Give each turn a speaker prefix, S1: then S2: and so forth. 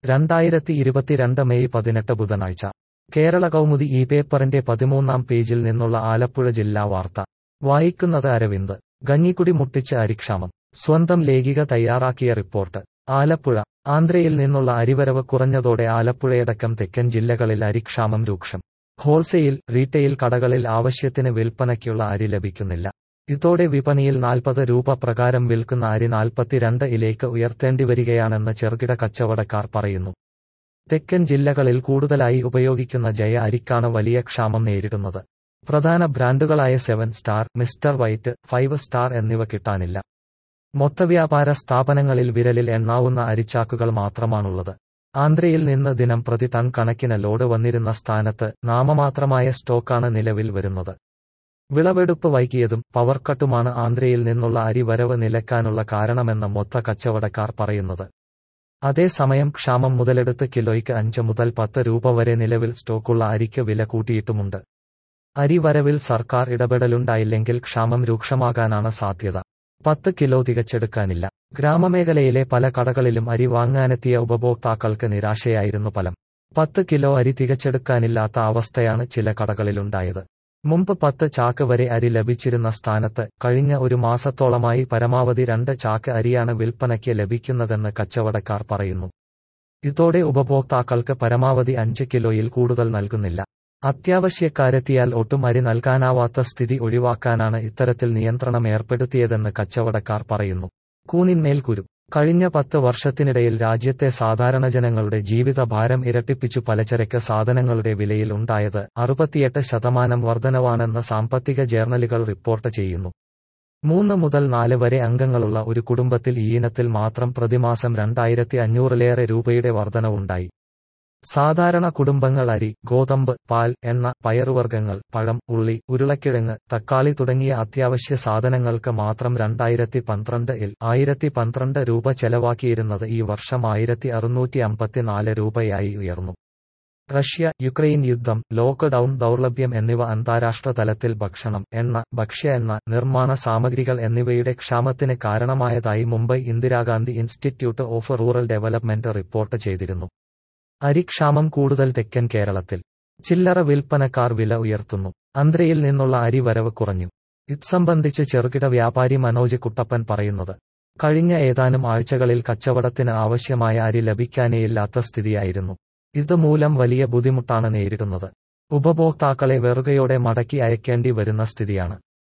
S1: 2022 May 18 ബുധനാഴ്ച കേരള കൗമുദി ഈ പേപ്പറിന്റെ 13-ാം പേജിൽ നിന്നുള്ള ആലപ്പുഴ ജില്ലാ വാർത്ത വായിക്കുന്നത് അരവിന്ദ്. കഞ്ഞിക്കുടി മുട്ടിച്ച് അരിക്ഷാമം. സ്വന്തം ലേഖിക തയ്യാറാക്കിയ റിപ്പോർട്ട്. ആലപ്പുഴ. ആന്ധ്രയിൽ നിന്നുള്ള അരിവരവ് കുറഞ്ഞതോടെ ആലപ്പുഴയടക്കം തെക്കൻ ജില്ലകളിൽ അരിക്ഷാമം രൂക്ഷം. ഹോൾസെയിൽ, റീറ്റെയിൽ കടകളിൽ ആവശ്യത്തിന് വിൽപ്പനയ്ക്കുള്ള അരി ലഭിക്കുന്നില്ല. ഇതോടെ വിപണിയിൽ 40 രൂപ പ്രകാരം വിൽക്കുന്ന അരി 42 ഉയർത്തേണ്ടിവരികയാണെന്ന് ചെറുകിട കച്ചവടക്കാർ പറയുന്നു. തെക്കൻ ജില്ലകളിൽ കൂടുതലായി ഉപയോഗിക്കുന്ന ജയ അരിക്കാണ് വലിയ ക്ഷാമം നേരിടുന്നത്. പ്രധാന ബ്രാൻഡുകളായ 7 സ്റ്റാർ, മിസ്റ്റർ വൈറ്റ്, 5 സ്റ്റാർ എന്നിവ കിട്ടാനില്ല. മൊത്തവ്യാപാര സ്ഥാപനങ്ങളിൽ വിരലിൽ എണ്ണാവുന്ന അരിച്ചാക്കുകൾ മാത്രമാണുള്ളത്. ആന്ധ്രയിൽ നിന്ന് ദിനം പ്രതി ടൺ കണക്കിന് ലോഡ് വന്നിരുന്ന സ്ഥാനത്ത് നാമമാത്രമായ സ്റ്റോക്കാണ് നിലവിൽ വരുന്നത്. വിളവെടുപ്പ് വൈകിയതും പവർക്കട്ടുമാണ് ആന്ധ്രയിൽ നിന്നുള്ള അരി വരവ് നിലയ്ക്കാനുള്ള കാരണമെന്ന് മൊത്ത കച്ചവടക്കാർ പറയുന്നത്. അതേസമയം ക്ഷാമം മുതലെടുത്ത് കിലോയ്ക്ക് 5 മുതൽ 10 രൂപ വരെ നിലവിൽ സ്റ്റോക്കുള്ള അരിക്ക് വില കൂട്ടിയിട്ടുമുണ്ട്. അരി വരവിൽ സർക്കാർ ഇടപെടലുണ്ടായില്ലെങ്കിൽ ക്ഷാമം രൂക്ഷമാകാനാണ് സാധ്യത. 10 കിലോ തികച്ചെടുക്കാനില്ല. ഗ്രാമമേഖലയിലെ പല കടകളിലും അരി വാങ്ങാനെത്തിയ ഉപഭോക്താക്കൾക്ക് നിരാശയായിരുന്നു ഫലം. 10 കിലോ അരി തികച്ചെടുക്കാനില്ലാത്ത അവസ്ഥയാണ് ചില കടകളിലുണ്ടായത്. മുമ്പ് 10 ചാക്ക് വരെ അരി ലഭിച്ചിരുന്ന സ്ഥാനത്ത് കഴിഞ്ഞ ഒരു മാസത്തോളമായി പരമാവധി 2 ചാക്ക് അരിയാണ് വിൽപ്പനയ്ക്ക് ലഭിക്കുന്നതെന്ന് കച്ചവടക്കാർ പറയുന്നു. ഇതോടെ ഉപഭോക്താക്കൾക്ക് പരമാവധി 5 കിലോയിൽ കൂടുതൽ നൽകുന്നില്ല. അത്യാവശ്യക്കാരെത്തിയാൽ ഒട്ടും അരി നൽകാനാവാത്ത സ്ഥിതി ഒഴിവാക്കാനാണ് ഇത്തരത്തിൽ നിയന്ത്രണം ഏർപ്പെടുത്തിയതെന്ന് കച്ചവടക്കാർ പറയുന്നു. കൂനിന്മേൽ കുരു. കഴിഞ്ഞ 10 വർഷത്തിനിടയിൽ രാജ്യത്തെ സാധാരണ ജനങ്ങളുടെ ജീവിത ഭാരം ഇരട്ടിപ്പിച്ചു പലചരക്ക് സാധനങ്ങളുടെ വിലയിൽ ഉണ്ടായത് 68% വർധനവാണെന്ന് സാമ്പത്തിക ജേർണലുകൾ റിപ്പോർട്ട് ചെയ്യുന്നു. 3 മുതൽ 4 വരെ അംഗങ്ങളുള്ള ഒരു കുടുംബത്തിൽ ഈയിനത്തിൽ മാത്രം പ്രതിമാസം 2500 രൂപയുടെ വർധനവുണ്ടായി. സാധാരണ കുടുംബങ്ങൾ അരി, ഗോതമ്പ്, പാൽ, എണ്ണ, പയറുവർഗ്ഗങ്ങൾ, പഴം, ഉള്ളി, ഉരുളക്കിഴങ്ങ്, തക്കാളി തുടങ്ങിയ അത്യാവശ്യ സാധനങ്ങൾക്ക് മാത്രം 2012-ൽ 1012 രൂപ ചെലവാക്കിയിരുന്നത് ഈ വർഷം 1654 രൂപയായി ഉയർന്നു. റഷ്യ, യുക്രൈൻ യുദ്ധം, ലോക്ക്ഡൌൺ, ദൗർലഭ്യം എന്നിവ അന്താരാഷ്ട്ര തലത്തിൽ ഭക്ഷണം, എണ്ണ, ഭക്ഷ്യ എണ്ണ, നിർമ്മാണ സാമഗ്രികൾ എന്നിവയുടെ ക്ഷാമത്തിന് കാരണമായതായി Mumbai Indira Gandhi institute of rural development report ചെയ്തിരുന്നു. അരിക്ഷാമം കൂടുതൽ തെക്കൻ കേരളത്തിൽ. ചില്ലറ വിൽപ്പനക്കാർ വില ഉയർത്തുന്നു. ആന്ധ്രയിൽ നിന്നുള്ള അരി വരവ് കുറഞ്ഞു. ഇത്സംബന്ധിച്ച് ചെറുകിട വ്യാപാരി മനോജ് കുട്ടപ്പൻ പറയുന്നത്. കഴിഞ്ഞ ഏതാനും ആഴ്ചകളിൽ കച്ചവടത്തിന് ആവശ്യമായ അരി ലഭിക്കാനേയില്ലാത്ത സ്ഥിതിയായിരുന്നു. ഇതുമൂലം വലിയ ബുദ്ധിമുട്ടാണ് നേരിടുന്നത്. ഉപഭോക്താക്കളെ വെറുകയോടെ മടക്കി അയക്കേണ്ടി വരുന്ന സ്ഥിതിയാണ്.